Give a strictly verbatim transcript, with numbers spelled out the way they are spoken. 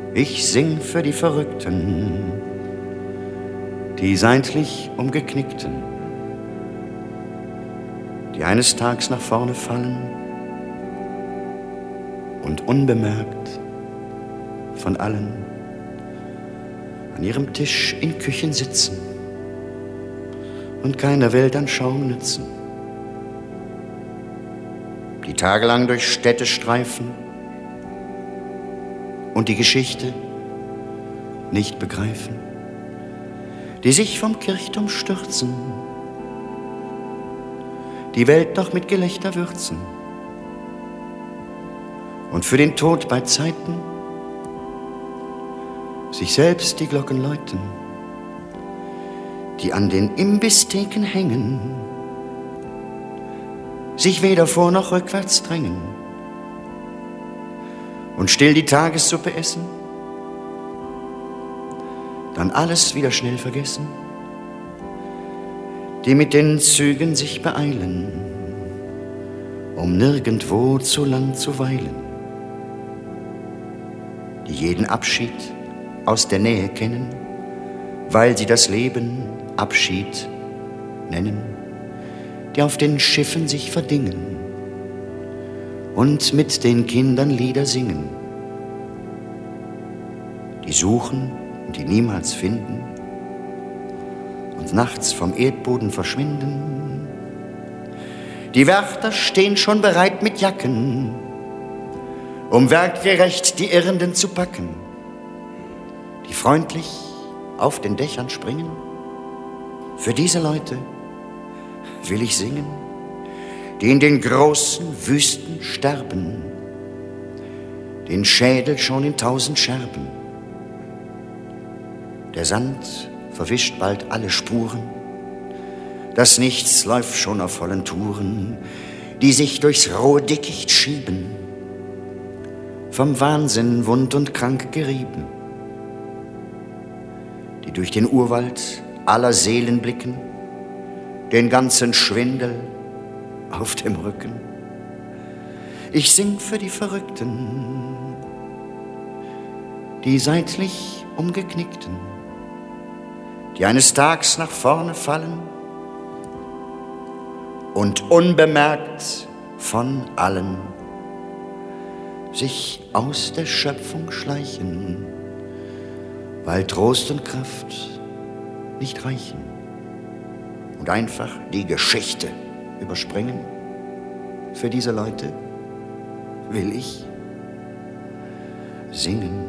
Ich sing für die Verrückten, die seitlich Umgeknickten, die eines Tags nach vorne fallen und unbemerkt von allen an ihrem Tisch in Küchen sitzen und keiner Weltanschauung nützen, die tagelang durch Städte streifen und die Geschichte nicht begreifen, die sich vom Kirchturm stürzen, die Welt doch mit Gelächter würzen und für den Tod bei Zeiten sich selbst die Glocken läuten, die an den Imbisstheken hängen, sich weder vor noch rückwärts drängen und still die Tagessuppe essen, dann alles wieder schnell vergessen, die mit den Zügen sich beeilen, um nirgendwo zu lang zu weilen, die jeden Abschied aus der Nähe kennen, weil sie das Leben Abschied nennen, die auf den Schiffen sich verdingen und mit den Kindern Lieder singen, die suchen und die niemals finden und nachts vom Erdboden verschwinden. Die Wärter stehen schon bereit mit Jacken, um werkgerecht die Irrenden zu packen, die freundlich auf den Dächern springen. Für diese Leute will ich singen, die in den großen Wüsten sterben, den Schädel schon in tausend Scherben. Der Sand verwischt bald alle Spuren, das Nichts läuft schon auf vollen Touren, die sich durchs rohe Dickicht schieben, vom Wahnsinn wund und krank gerieben, die durch den Urwald aller Seelen blicken, den ganzen Schwindel auf dem Rücken. Ich sing für die Verrückten, die seitlich Umgeknickten, die eines Tags nach vorne fallen und unbemerkt von allen sich aus der Schöpfung schleichen, weil Trost und Kraft nicht reichen und einfach die Geschichte überspringen. Für diese Leute will ich singen.